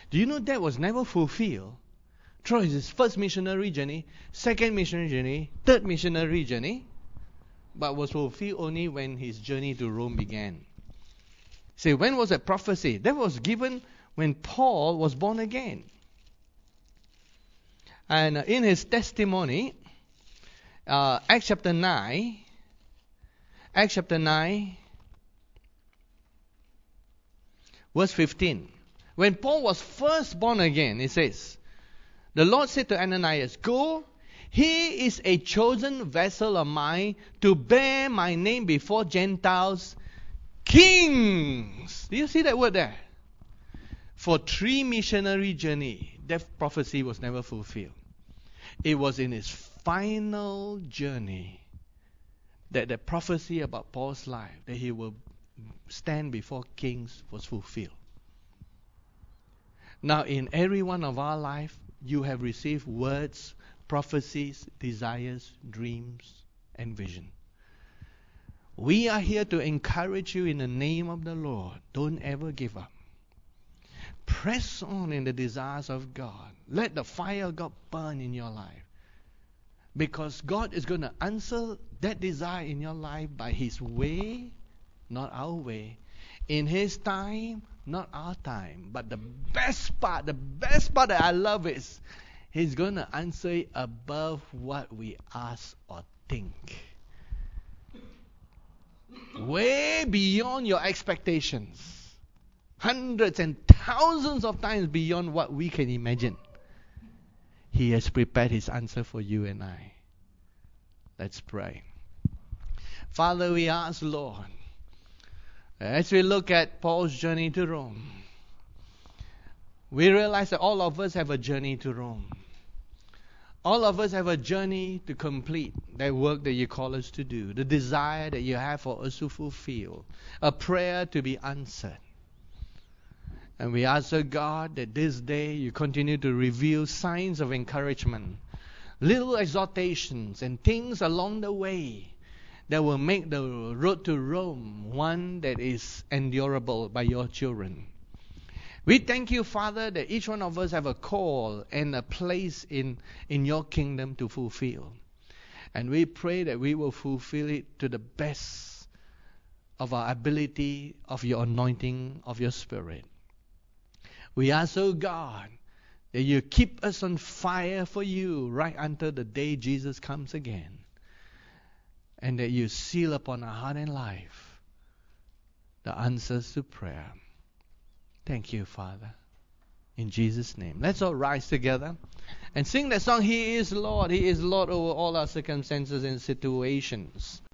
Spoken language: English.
Do you know that was never fulfilled throughout his first missionary journey, second missionary journey, third missionary journey, but was fulfilled only when his journey to Rome began? Say, when was that prophecy? That was given when Paul was born again. And in his testimony, Acts chapter 9, verse 15. When Paul was first born again, it says, the Lord said to Ananias, "Go, he is a chosen vessel of mine to bear my name before Gentiles, kings." Do you see that word there? For 3 missionary journey, that prophecy was never fulfilled. It was in his final journey that the prophecy about Paul's life, that he will stand before kings, was fulfilled. Now, in every one of our life, you have received words, prophecies, desires, dreams, and vision. We are here to encourage you in the name of the Lord. Don't ever give up. Press on in the desires of God. Let the fire of God burn in your life. Because God is going to answer that desire in your life by His way, not our way. In His time, not our time. But the best part that I love is He's going to answer it above what we ask or think. Way beyond your expectations. Hundreds and thousands of times beyond what we can imagine. He has prepared His answer for you and I. Let's pray. Father, we ask, Lord, as we look at Paul's journey to Rome, we realize that all of us have a journey to Rome. All of us have a journey to complete that work that you call us to do, the desire that you have for us to fulfill, a prayer to be answered. And we ask, God, that this day you continue to reveal signs of encouragement, little exhortations and things along the way that will make the road to Rome one that is endurable by your children. We thank you, Father, that each one of us have a call and a place in your kingdom to fulfill. And we pray that we will fulfill it to the best of our ability, of your anointing, of your Spirit. We ask, God, that you keep us on fire for you right until the day Jesus comes again. And that you seal upon our heart and life the answers to prayer. Thank you, Father. In Jesus' name. Let's all rise together and sing that song, He is Lord. He is Lord over all our circumstances and situations.